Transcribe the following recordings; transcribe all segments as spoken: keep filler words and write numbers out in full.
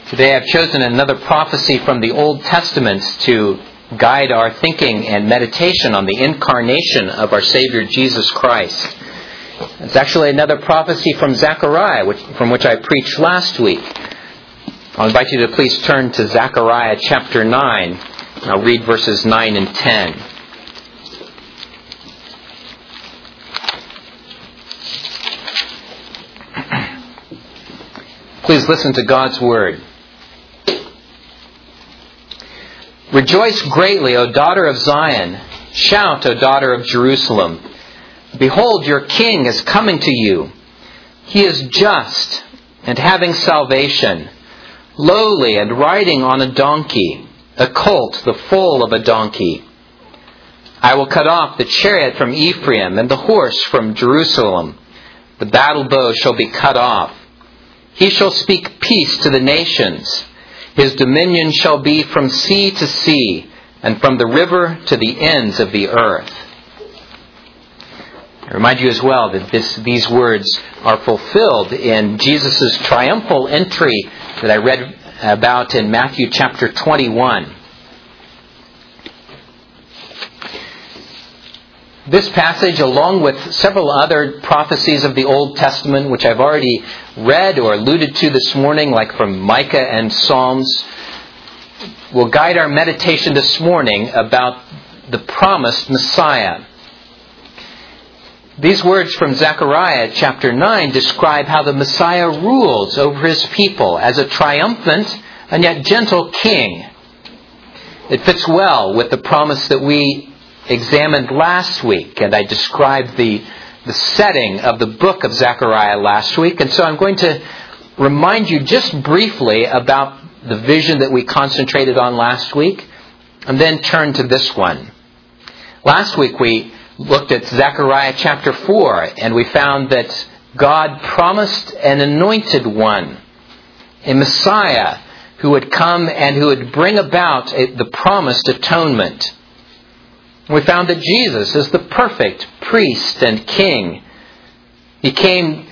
Today I've chosen another prophecy from the Old Testament to guide our thinking and meditation on the incarnation of our Savior Jesus Christ. It's actually another prophecy from Zechariah, which, from which I preached last week. I'll invite you to please turn to Zechariah chapter nine. I'll read verses nine and ten. Please listen to God's Word. Rejoice greatly, O daughter of Zion. Shout, O daughter of Jerusalem. Behold, your king is coming to you. He is just and having salvation, lowly and riding on a donkey, a colt, the foal of a donkey. I will cut off the chariot from Ephraim and the horse from Jerusalem. The battle bow shall be cut off. He shall speak peace to the nations. His dominion shall be from sea to sea, and from the river to the ends of the earth. I remind you as well that this, these words are fulfilled in Jesus' triumphal entry that I read about in Matthew chapter twenty-one. This passage, along with several other prophecies of the Old Testament, which I've already read or alluded to this morning, like from Micah and Psalms, will guide our meditation this morning about the promised Messiah. These words from Zechariah chapter nine describe how the Messiah rules over his people as a triumphant and yet gentle king. It fits well with the promise that we examined last week, and I described the, the setting of the book of Zechariah last week, and so I'm going to remind you just briefly about the vision that we concentrated on last week, and then turn to this one. Last week we looked at Zechariah chapter four, and we found that God promised an anointed one, a Messiah who would come and who would bring about a, the promised atonement. We found that Jesus is the perfect priest and king. He came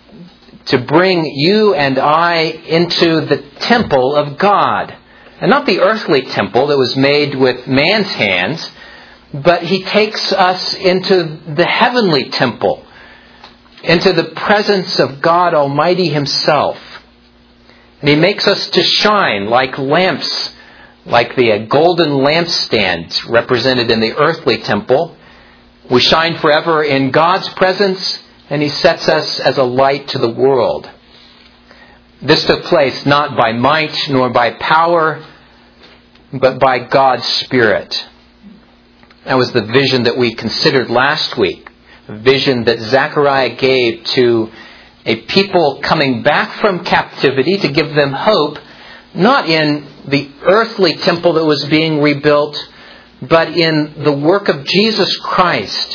to bring you and I into the temple of God. And not the earthly temple that was made with man's hands, but He takes us into the heavenly temple, into the presence of God Almighty Himself. And He makes us to shine like lamps, like the golden lampstand represented in the earthly temple. We shine forever in God's presence, and He sets us as a light to the world. This took place not by might nor by power, but by God's Spirit. That was the vision that we considered last week, a vision that Zechariah gave to a people coming back from captivity to give them hope, not in the earthly temple that was being rebuilt, but in the work of Jesus Christ,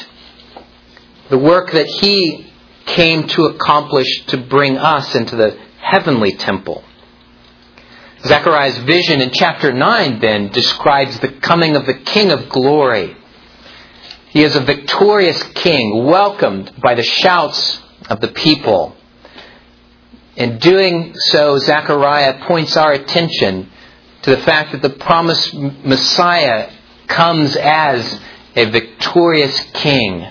the work that He came to accomplish to bring us into the heavenly temple. Zechariah's vision in chapter nine then describes the coming of the King of Glory. He is a victorious king, welcomed by the shouts of the people. In doing so, Zechariah points our attention to the fact that the promised Messiah comes as a victorious king.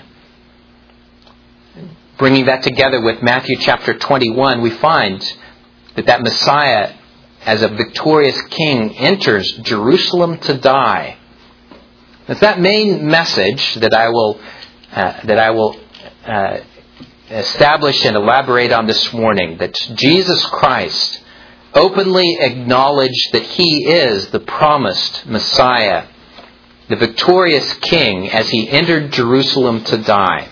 Bringing that together with Matthew chapter twenty-one, we find that that Messiah, as a victorious king, enters Jerusalem to die. It's that main message that I will uh, that I will uh, establish and elaborate on this morning, that Jesus Christ openly acknowledged that He is the promised Messiah, the victorious King, as He entered Jerusalem to die.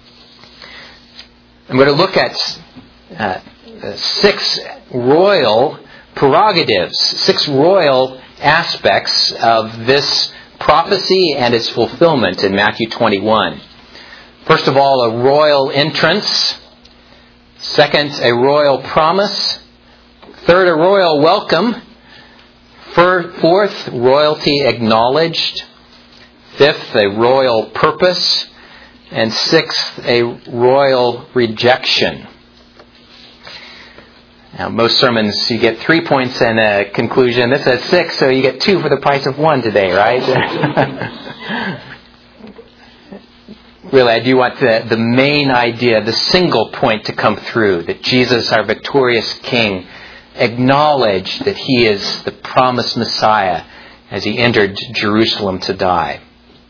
I'm going to look at uh, six royal prerogatives, six royal aspects of this prophecy and its fulfillment in Matthew twenty-one. First of all, a royal entrance. Second, a royal promise. Third, a royal welcome. Fourth, royalty acknowledged. Fifth, a royal purpose. And sixth, a royal rejection. Now, most sermons, you get three points and a conclusion. This has six, so you get two for the price of one today, right? Really, I do want the, the main idea, the single point to come through, that Jesus, our victorious King, acknowledged that He is the promised Messiah as He entered Jerusalem to die.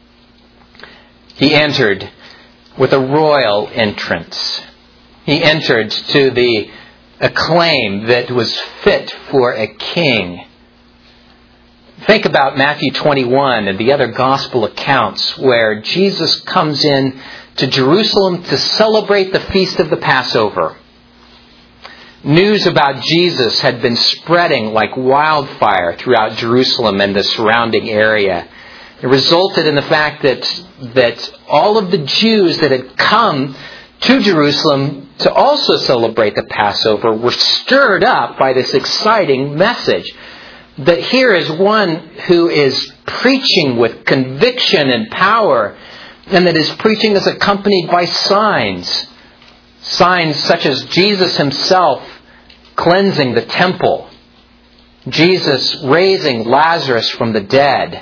He entered with a royal entrance. He entered to the acclaim that was fit for a king. Think about Matthew twenty-one and the other gospel accounts where Jesus comes in to Jerusalem to celebrate the feast of the Passover. News about Jesus had been spreading like wildfire throughout Jerusalem and the surrounding area. It resulted in the fact that, that all of the Jews that had come to Jerusalem to also celebrate the Passover were stirred up by this exciting message. That here is one who is preaching with conviction and power, and that his preaching is accompanied by signs. Signs such as Jesus Himself cleansing the temple, Jesus raising Lazarus from the dead.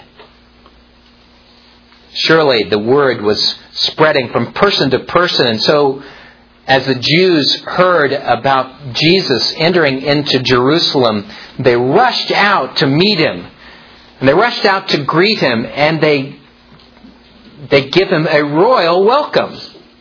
Surely the word was spreading from person to person, and so as the Jews heard about Jesus entering into Jerusalem, they rushed out to meet Him. And they rushed out to greet Him, and they, they give Him a royal welcome.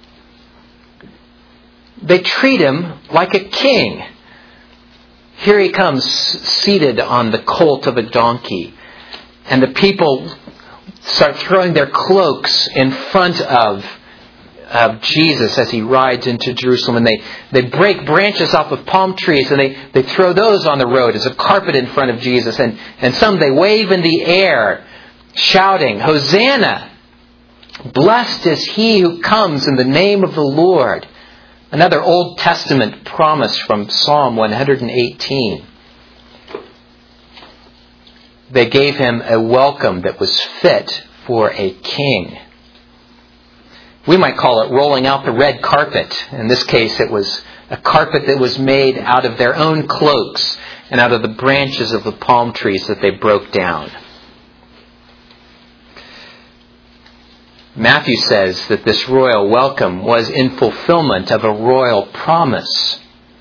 They treat Him like a king. Here He comes seated on the colt of a donkey. And the people start throwing their cloaks in front of of Jesus as He rides into Jerusalem, and they, they break branches off of palm trees and they, they throw those on the road as a carpet in front of Jesus, and, and some they wave in the air shouting, "Hosanna! Blessed is He who comes in the name of the Lord." Another Old Testament promise from Psalm one eighteen. They gave Him a welcome that was fit for a king. We might call it rolling out the red carpet. In this case, it was a carpet that was made out of their own cloaks and out of the branches of the palm trees that they broke down. Matthew says that this royal welcome was in fulfillment of a royal promise.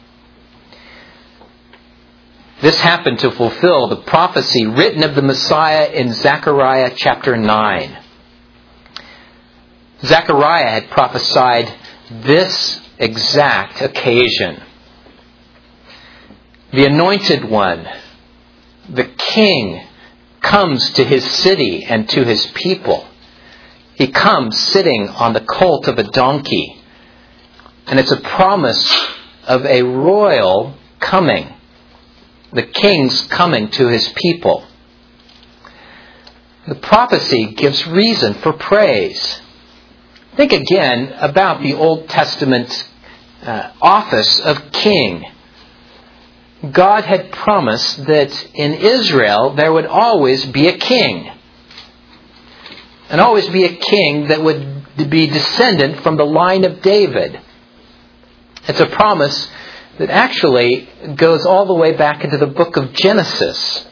This happened to fulfill the prophecy written of the Messiah in Zechariah chapter nine. Zechariah had prophesied this exact occasion. The anointed one, the king, comes to his city and to his people. He comes sitting on the colt of a donkey. And it's a promise of a royal coming. The king's coming to his people. The prophecy gives reason for praise. Think again about the Old Testament uh, office of king. God had promised that in Israel there would always be a king. And always be a king that would be descendant from the line of David. It's a promise that actually goes all the way back into the book of Genesis.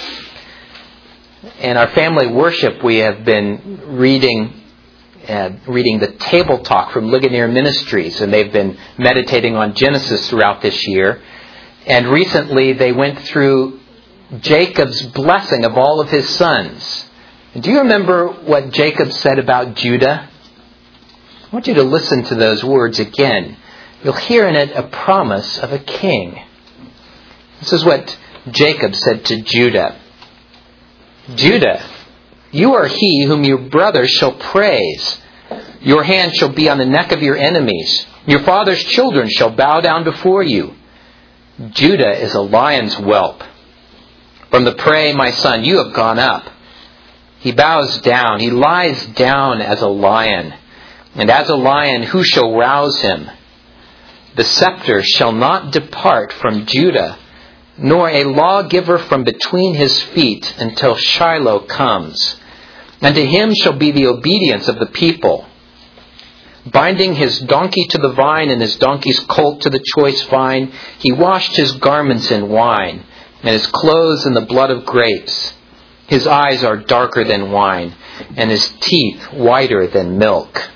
In our family worship, we have been reading uh, reading the Table Talk from Ligonier Ministries, and they've been meditating on Genesis throughout this year. And recently they went through Jacob's blessing of all of his sons. And do you remember what Jacob said about Judah? I want you to listen to those words again. You'll hear in it a promise of a king. This is what Jacob said to Judah. "Judah, you are he whom your brothers shall praise. Your hand shall be on the neck of your enemies. Your father's children shall bow down before you. Judah is a lion's whelp. From the prey, my son, you have gone up. He bows down. He lies down as a lion. And as a lion, who shall rouse him? The scepter shall not depart from Judah, nor a lawgiver from between his feet until Shiloh comes. And to him shall be the obedience of the people. Binding his donkey to the vine and his donkey's colt to the choice vine, he washed his garments in wine and his clothes in the blood of grapes. His eyes are darker than wine and his teeth whiter than milk.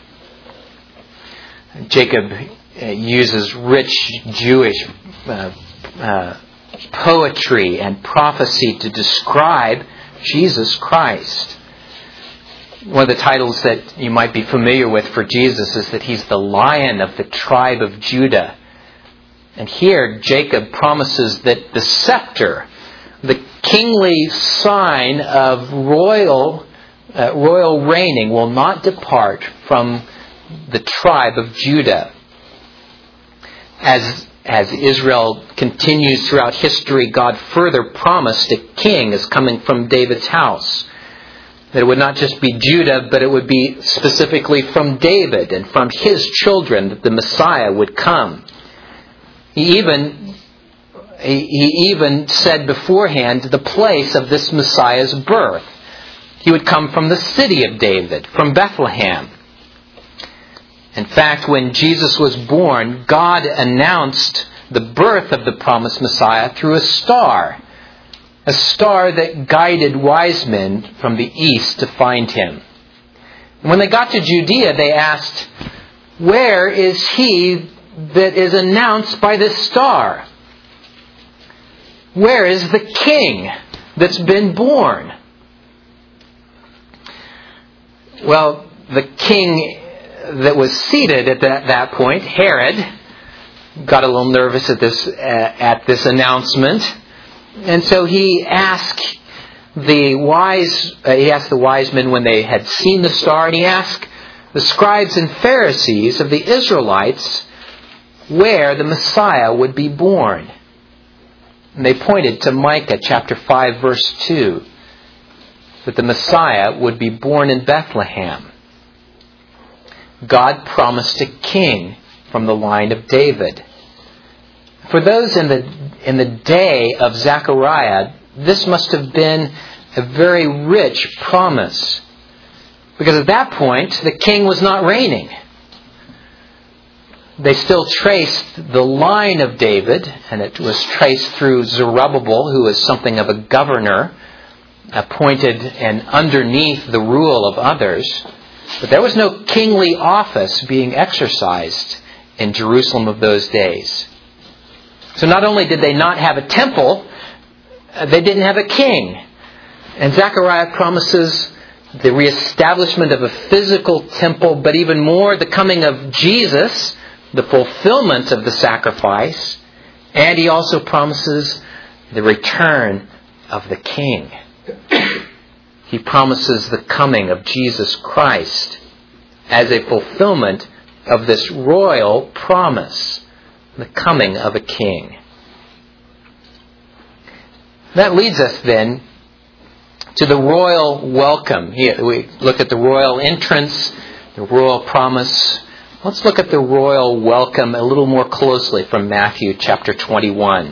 Jacob uses rich Jewish uh, uh, poetry and prophecy to describe Jesus Christ. One of the titles that you might be familiar with for Jesus is that he's the Lion of the tribe of Judah. And here Jacob promises that the scepter, the kingly sign of royal uh, royal reigning, will not depart from the tribe of Judah. As as Israel continues throughout history, God further promised a king is coming from David's house. That it would not just be Judah, but it would be specifically from David and from his children that the Messiah would come. He even, he even said beforehand the place of this Messiah's birth. He would come from the city of David, from Bethlehem. In fact, when Jesus was born, God announced the birth of the promised Messiah through a star. A star that guided wise men from the east to find him. And when they got to Judea, they asked, "Where is he that is announced by this star? Where is the king that's been born?" Well, the king that was seated at that, that point, Herod, got a little nervous at this uh, at this announcement. And so he asked the wise, uh, he asked the wise men when they had seen the star, and he asked the scribes and Pharisees of the Israelites where the Messiah would be born. And they pointed to Micah chapter five, verse two, that the Messiah would be born in Bethlehem. God promised a king from the line of David. For those in the in the day of Zechariah, this must have been a very rich promise. Because at that point, the king was not reigning. They still traced the line of David, and it was traced through Zerubbabel, who was something of a governor, appointed and underneath the rule of others. But there was no kingly office being exercised in Jerusalem of those days. So not only did they not have a temple, they didn't have a king. And Zechariah promises the reestablishment of a physical temple, but even more, the coming of Jesus, the fulfillment of the sacrifice. And he also promises the return of the king. He promises the coming of Jesus Christ as a fulfillment of this royal promise. The coming of a king. That leads us then to the royal welcome. Here we look at the royal entrance, the royal promise. Let's look at the royal welcome a little more closely from Matthew chapter twenty-one.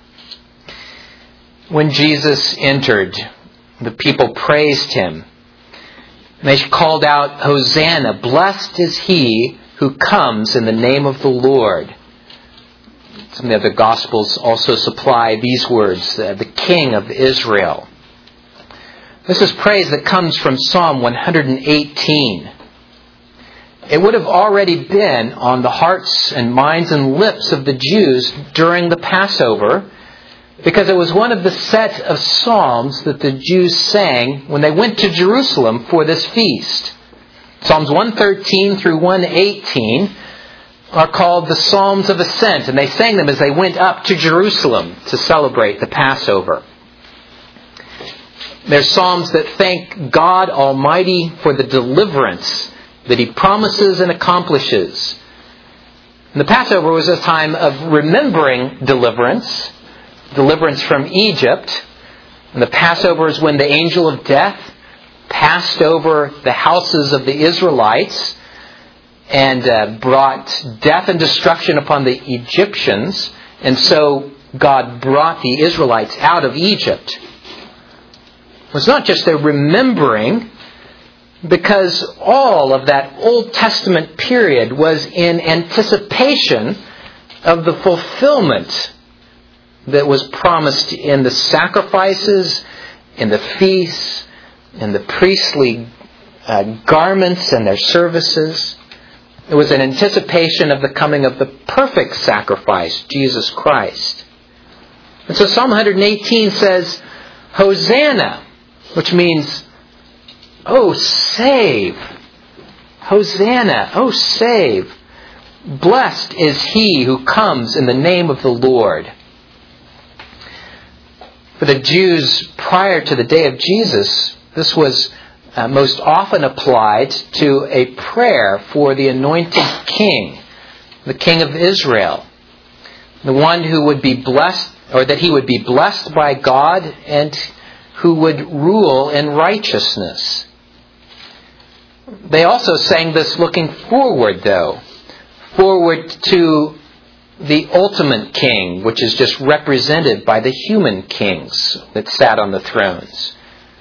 When Jesus entered, the people praised him. They called out, "Hosanna, blessed is he who comes in the name of the Lord." Some of the other Gospels also supply these words, uh, the King of Israel. This is praise that comes from Psalm one hundred eighteen. It would have already been on the hearts and minds and lips of the Jews during the Passover, because it was one of the set of psalms that the Jews sang when they went to Jerusalem for this feast. Psalms one thirteen through one eighteen are called the Psalms of Ascent, and they sang them as they went up to Jerusalem to celebrate the Passover. They're psalms that thank God Almighty for the deliverance that He promises and accomplishes. And the Passover was a time of remembering deliverance, deliverance from Egypt. And the Passover is when the angel of death passed over the houses of the Israelites and uh, brought death and destruction upon the Egyptians. And so God brought the Israelites out of Egypt. It's not just a remembering, because all of that Old Testament period was in anticipation of the fulfillment that was promised in the sacrifices, in the feasts, in the priestly uh, garments and their services. It was an anticipation of the coming of the perfect sacrifice, Jesus Christ. And so Psalm one eighteen says, Hosanna, which means, oh, save. Hosanna, oh, save. Blessed is he who comes in the name of the Lord. For the Jews prior to the day of Jesus, this was uh, most often applied to a prayer for the anointed king, the king of Israel, the one who would be blessed, or that he would be blessed by God and who would rule in righteousness. They also sang this looking forward, though, forward to the ultimate king, which is just represented by the human kings that sat on the thrones.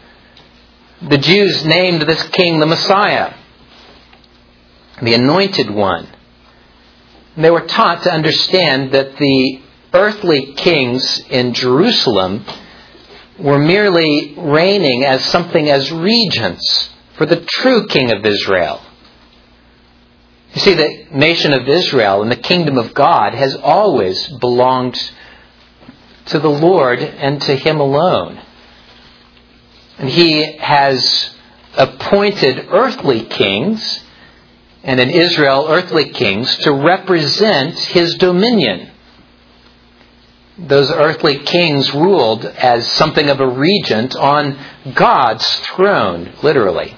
The Jews named this king the Messiah, the anointed one. And they were taught to understand that the earthly kings in Jerusalem were merely reigning as something as regents for the true king of Israel. You see, the nation of Israel and the kingdom of God has always belonged to the Lord and to Him alone. And He has appointed earthly kings, and in Israel, earthly kings, to represent His dominion. Those earthly kings ruled as something of a regent on God's throne, literally.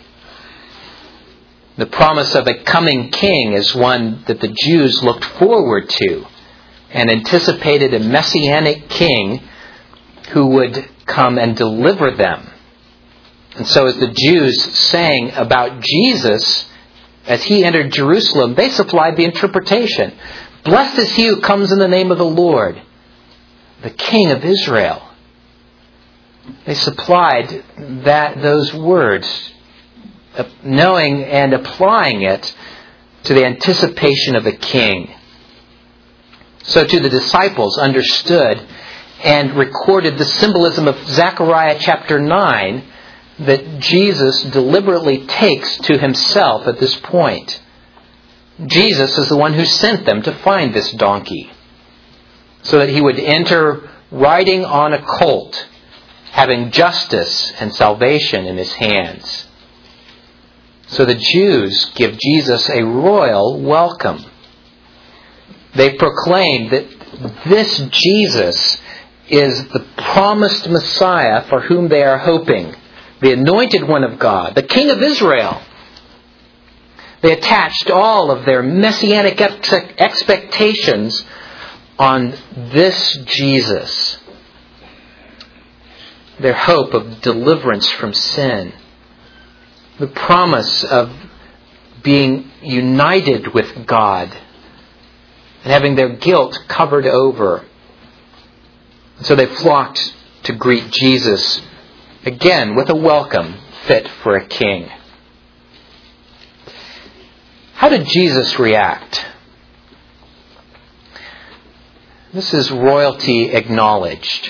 The promise of a coming king is one that the Jews looked forward to and anticipated a messianic king who would come and deliver them. And so as the Jews sang about Jesus as He entered Jerusalem, they supplied the interpretation. Blessed is he who comes in the name of the Lord, the King of Israel. They supplied that those words, knowing and applying it to the anticipation of a king. So too the disciples understood and recorded the symbolism of Zechariah chapter nine that Jesus deliberately takes to Himself at this point. Jesus is the one who sent them to find this donkey, so that He would enter riding on a colt, having justice and salvation in His hands. So the Jews give Jesus a royal welcome. They proclaim that this Jesus is the promised Messiah for whom they are hoping, the anointed one of God, the King of Israel. They attached all of their messianic expectations on this Jesus, their hope of deliverance from sin, the promise of being united with God and having their guilt covered over. So they flocked to greet Jesus again with a welcome fit for a king. How did Jesus react? This is royalty acknowledged.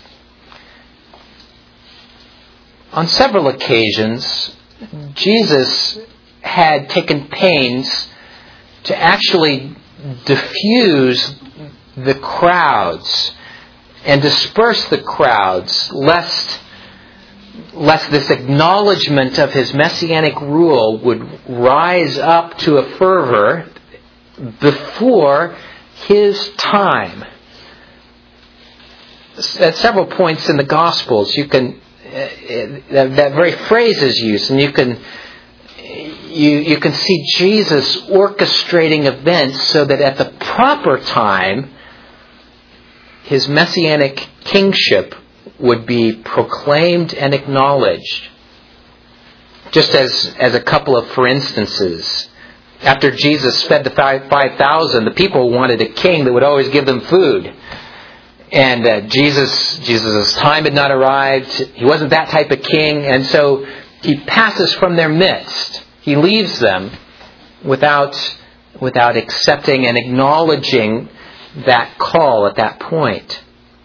On several occasions, Jesus had taken pains to actually diffuse the crowds and disperse the crowds, lest, lest this acknowledgement of His messianic rule would rise up to a fervor before His time. At several points in the Gospels, you can that, that very phrase is used, and you can you you can see Jesus orchestrating events so that at the proper time, His messianic kingship would be proclaimed and acknowledged. Just as as a couple of for instances. After Jesus fed the five thousand, the people wanted a king that would always give them food. And uh, Jesus, Jesus' time had not arrived. He wasn't that type of king. And so He passes from their midst. He leaves them without, without accepting and acknowledging that call at that point.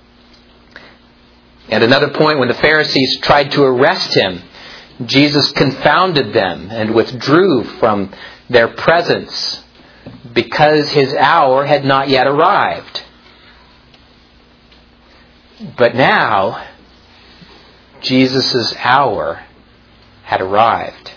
At another point, when the Pharisees tried to arrest him, Jesus confounded them and withdrew from their presence because his hour had not yet arrived. But now, Jesus' hour had arrived.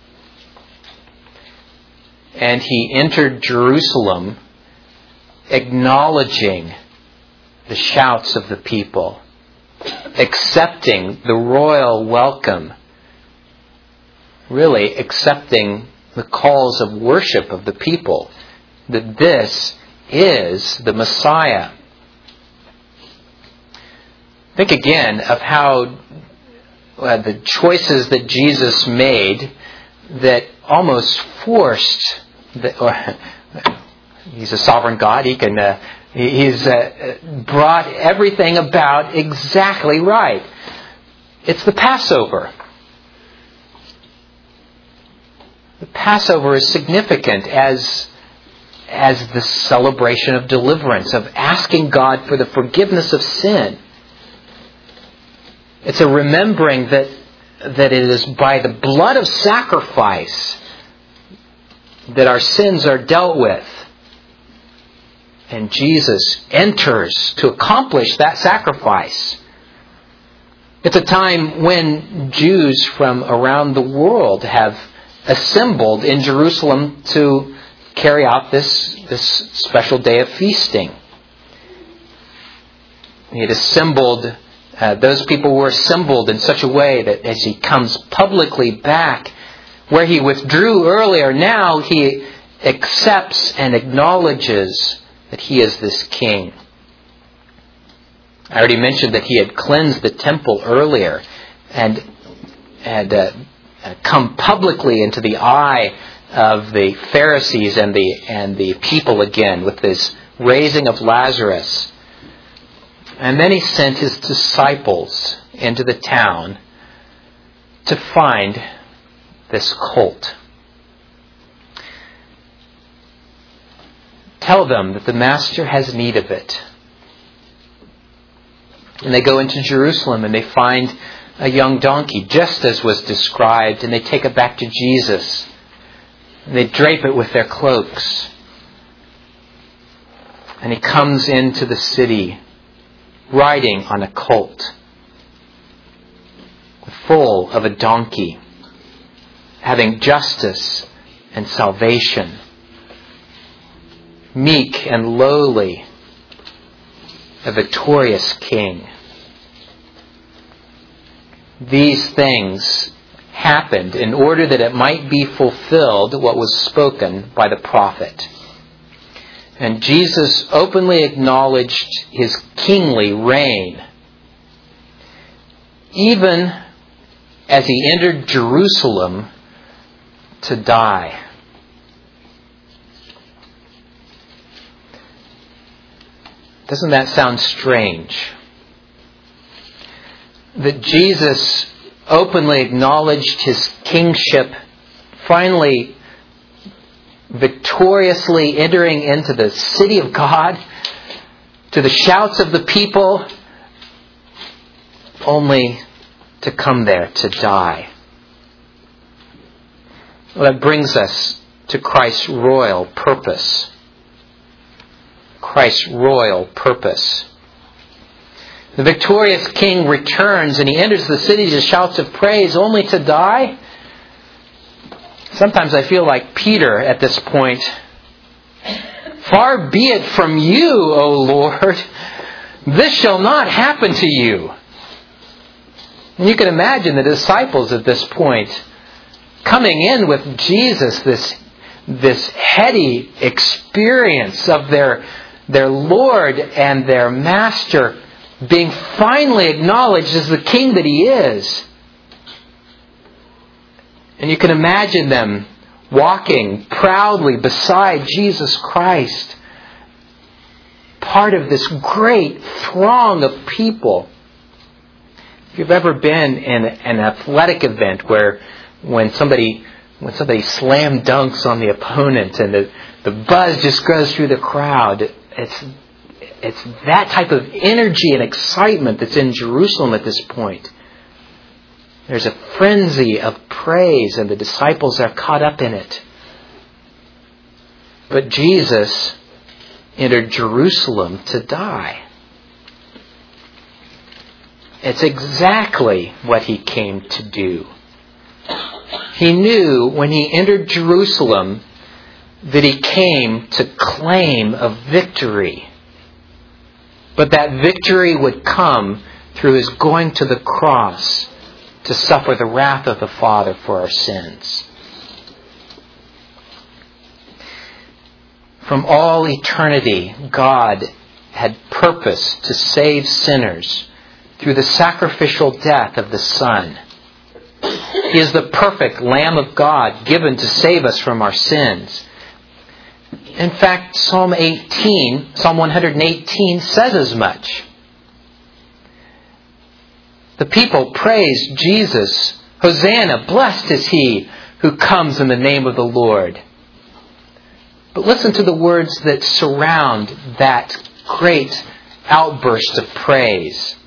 And he entered Jerusalem acknowledging the shouts of the people, accepting the royal welcome, really accepting the calls of worship of the people, that this is the Messiah. Think again of how uh, the choices that Jesus made that almost forced, the, or, he's a sovereign God, he can, uh, he's uh, brought everything about exactly right. It's the Passover. The Passover is significant as, as the celebration of deliverance, of asking God for the forgiveness of sin. It's a remembering that, that it is by the blood of sacrifice that our sins are dealt with. And Jesus enters to accomplish that sacrifice. It's a time when Jews from around the world have assembled in Jerusalem to carry out this, this special day of feasting. He had assembled, uh, those people were assembled in such a way that as he comes publicly back, where he withdrew earlier, now he accepts and acknowledges that he is this king. I already mentioned that he had cleansed the temple earlier and had uh, come publicly into the eye of the Pharisees and the and the people again with this raising of Lazarus. And then he sent his disciples into the town to find this colt. Tell them that the Master has need of it. And they go into Jerusalem and they find a young donkey, just as was described, and they take it back to Jesus. And they drape it with their cloaks. And he comes into the city riding on a colt, full of a donkey, having justice and salvation, meek and lowly, a victorious king. These things happened in order that it might be fulfilled what was spoken by the prophet. And Jesus openly acknowledged his kingly reign, even as he entered Jerusalem to die. Doesn't that sound strange? That Jesus openly acknowledged his kingship, finally victoriously entering into the city of God, to the shouts of the people, only to come there to die. Well, that brings us to Christ's royal purpose. Christ's royal purpose. The victorious king returns and he enters the city to shouts of praise only to die. Sometimes I feel like Peter at this point. Far be it from you, O Lord. This shall not happen to you. And you can imagine the disciples at this point coming in with Jesus, this, this heady experience of their, their Lord and their Master being finally acknowledged as the king that he is. And you can imagine them walking proudly beside Jesus Christ, part of this great throng of people. If you've ever been in an athletic event where when somebody when somebody slam dunks on the opponent and the, the buzz just goes through the crowd, it's it's that type of energy and excitement that's in Jerusalem at this point. There's a frenzy of praise and the disciples are caught up in it. But Jesus entered Jerusalem to die. It's exactly what he came to do. He knew when he entered Jerusalem that he came to claim a victory. But that victory would come through his going to the cross to suffer the wrath of the Father for our sins. From all eternity, God had purposed to save sinners through the sacrificial death of the Son. He is the perfect Lamb of God given to save us from our sins. In fact, Psalm eighteen, Psalm one hundred eighteen says as much. The people praised Jesus. Hosanna, blessed is he who comes in the name of the Lord. But listen to the words that surround that great outburst of praise.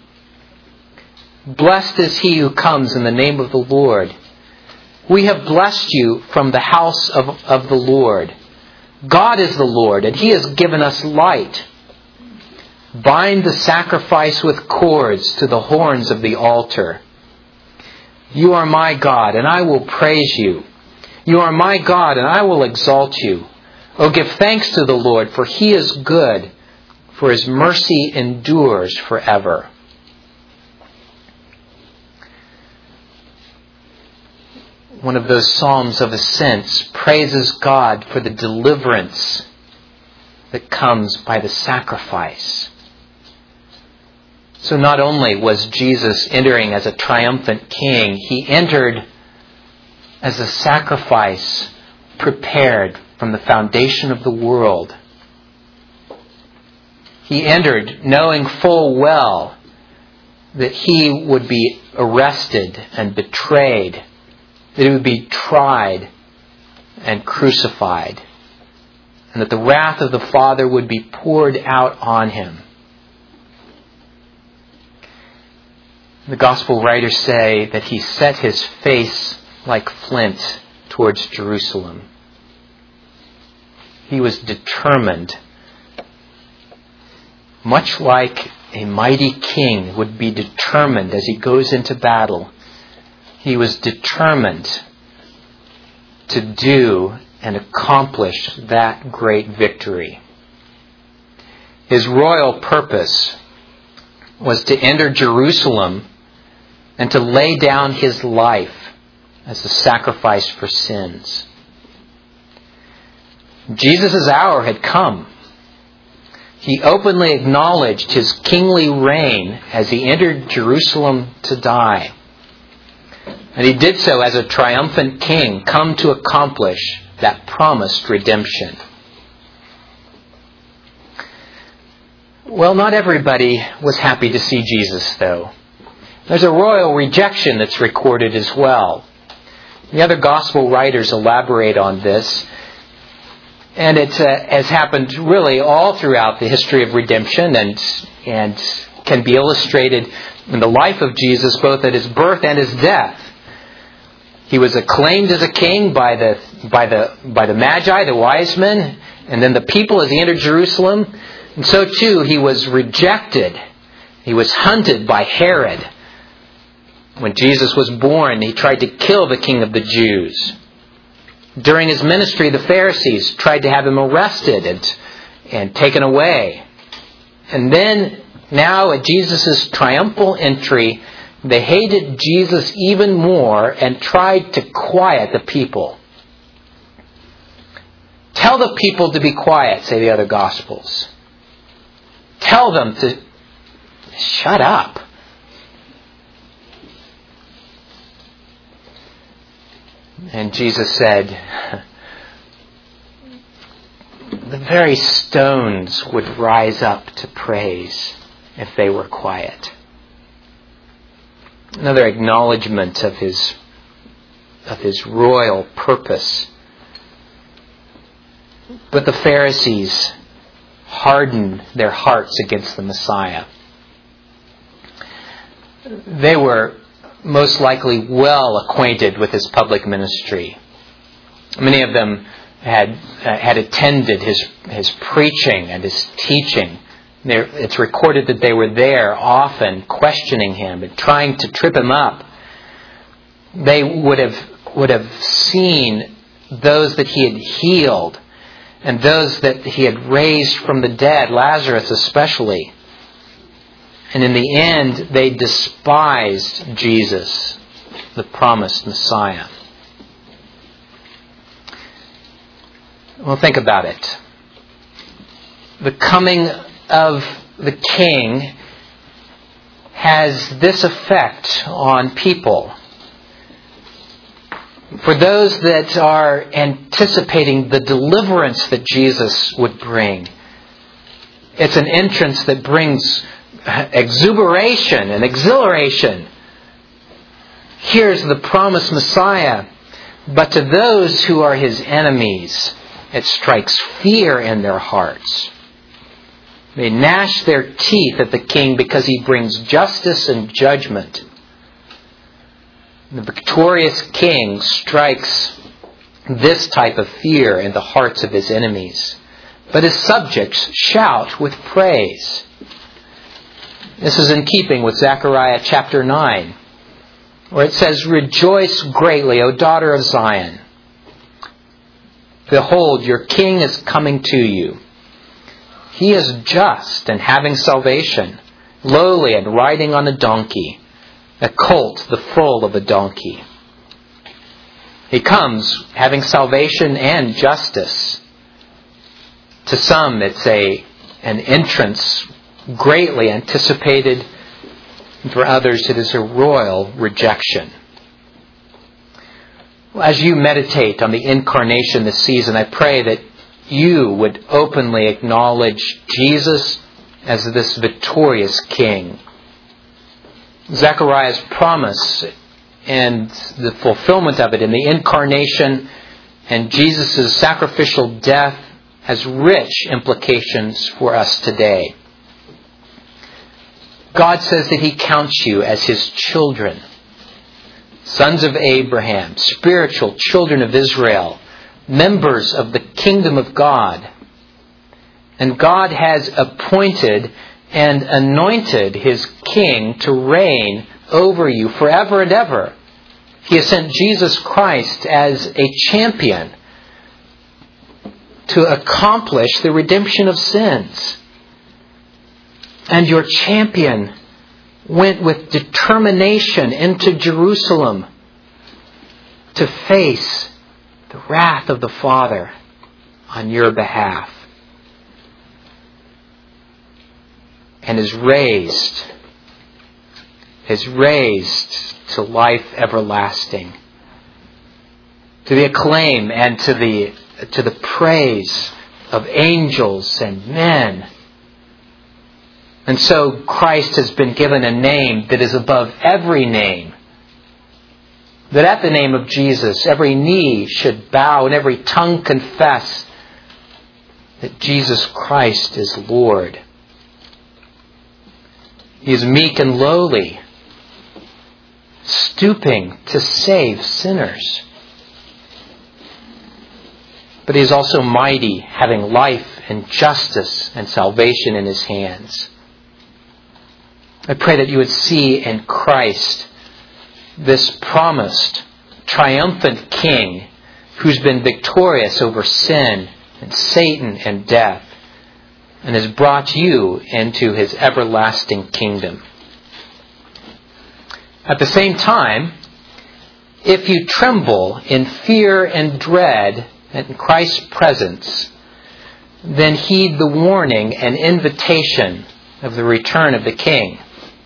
Blessed is he who comes in the name of the Lord. We have blessed you from the house of, of the Lord. God is the Lord, and he has given us light. Bind the sacrifice with cords to the horns of the altar. You are my God, and I will praise you. You are my God, and I will exalt you. Oh, give thanks to the Lord, for he is good, for his mercy endures forever. One of those psalms of ascents praises God for the deliverance that comes by the sacrifice. So not only was Jesus entering as a triumphant king, he entered as a sacrifice prepared from the foundation of the world. He entered knowing full well that he would be arrested and betrayed, that he would be tried and crucified, and that the wrath of the Father would be poured out on him. The gospel writers say that he set his face like flint towards Jerusalem. He was determined, much like a mighty king would be determined as he goes into battle. He was determined to do and accomplish that great victory. His royal purpose was to enter Jerusalem and to lay down his life as a sacrifice for sins. Jesus' hour had come. He openly acknowledged his kingly reign as he entered Jerusalem to die. And he did so as a triumphant king, come to accomplish that promised redemption. Well, not everybody was happy to see Jesus, though. There's a royal rejection that's recorded as well. The other gospel writers elaborate on this. And it uh, has happened really all throughout the history of redemption and, and can be illustrated in the life of Jesus, both at his birth and his death. He was acclaimed as a king by the, by the, by the Magi, the wise men, and then the people as he entered Jerusalem. And so too, he was rejected. He was hunted by Herod. When Jesus was born, he tried to kill the king of the Jews. During his ministry, the Pharisees tried to have him arrested and, and taken away. And then, now at Jesus' triumphal entry, they hated Jesus even more and tried to quiet the people. Tell the people to be quiet, say the other Gospels. Tell them to shut up. And Jesus said, the very stones would rise up to praise if they were quiet. Another acknowledgement of his, of his royal purpose. But the Pharisees hardened their hearts against the Messiah. They were most likely well acquainted with his public ministry. Many of them had uh, had attended his his preaching and his teaching. There, it's recorded that they were there often questioning him and trying to trip him up. They would have would have seen those that he had healed and those that he had raised from the dead, Lazarus especially. And in the end, they despised Jesus, the promised Messiah. Well, think about it. The coming of the King has this effect on people. For those that are anticipating the deliverance that Jesus would bring, it's an entrance that brings exuberation and exhilaration. Here's the promised Messiah. But to those who are his enemies, it strikes fear in their hearts. They gnash their teeth at the King because he brings justice and judgment. The victorious King strikes this type of fear in the hearts of his enemies. But his subjects shout with praise. This is in keeping with Zechariah chapter nine, where it says, "Rejoice greatly, O daughter of Zion. Behold, your king is coming to you. He is just and having salvation, lowly and riding on a donkey, a colt, the foal of a donkey." He comes having salvation and justice. To some, it's a an entrance greatly anticipated. For others, it is a royal rejection. As you meditate on the incarnation this season, I pray that you would openly acknowledge Jesus as this victorious King. Zechariah's promise and the fulfillment of it in the incarnation and Jesus' sacrificial death has rich implications for us today. God says that he counts you as his children, sons of Abraham, spiritual children of Israel, members of the kingdom of God. And God has appointed and anointed his king to reign over you forever and ever. He has sent Jesus Christ as a champion to accomplish the redemption of sins. And your champion went with determination into Jerusalem to face the wrath of the Father on your behalf. And is raised, is raised to life everlasting, to the acclaim and to the to the praise of angels and men. And so Christ has been given a name that is above every name. That at the name of Jesus, every knee should bow and every tongue confess that Jesus Christ is Lord. He is meek and lowly, stooping to save sinners. But he is also mighty, having life and justice and salvation in his hands. I pray that you would see in Christ this promised, triumphant King who's been victorious over sin and Satan and death and has brought you into his everlasting kingdom. At the same time, if you tremble in fear and dread in Christ's presence, then heed the warning and invitation of the return of the King.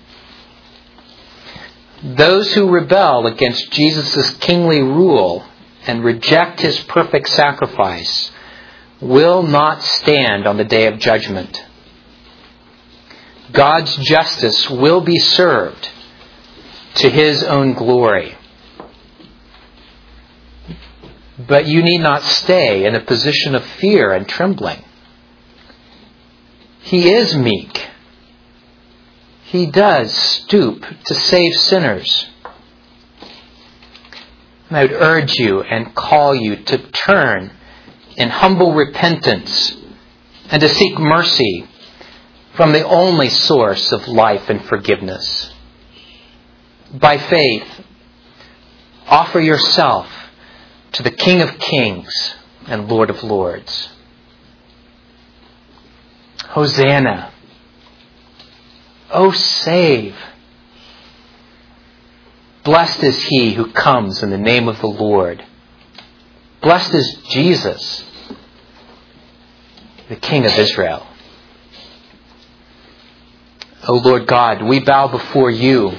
Those who rebel against Jesus' kingly rule and reject his perfect sacrifice will not stand on the day of judgment. God's justice will be served to His own glory. But you need not stay in a position of fear and trembling. He is meek. He does stoop to save sinners. And I would urge you and call you to turn in humble repentance and to seek mercy from the only source of life and forgiveness. By faith, offer yourself to the King of Kings and Lord of Lords. Hosanna. Oh, save. Blessed is he who comes in the name of the Lord. Blessed is Jesus, the King of Israel. O Lord God, we bow before you.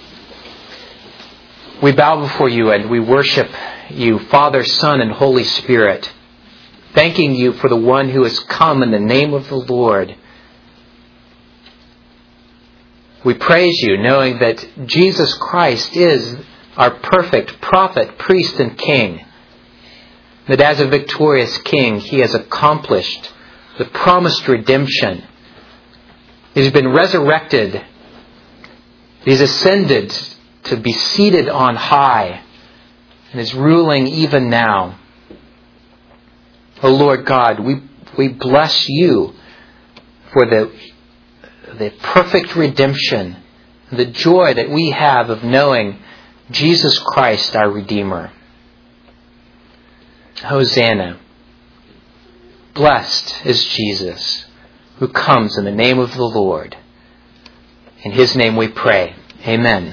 We bow before you and we worship you, Father, Son, and Holy Spirit, thanking you for the one who has come in the name of the Lord. We praise you, knowing that Jesus Christ is our perfect prophet, priest, and king. That as a victorious king, he has accomplished the promised redemption. He's been resurrected. He's ascended to be seated on high and is ruling even now. O Lord God, we, we bless you for the the perfect redemption, the joy that we have of knowing Jesus Christ, our Redeemer. Hosanna. Blessed is Jesus, who comes in the name of the Lord. In His name we pray. Amen.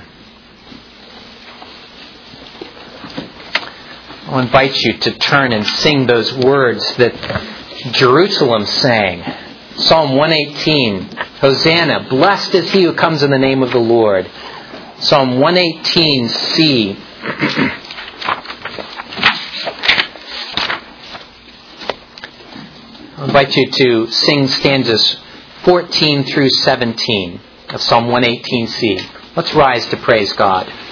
I'll invite you to turn and sing those words that Jerusalem sang. Psalm one eighteen, Hosanna, blessed is he who comes in the name of the Lord. Psalm one eighteen C. I invite you to sing stanzas fourteen through seventeen of Psalm one eighteen C. Let's rise to praise God.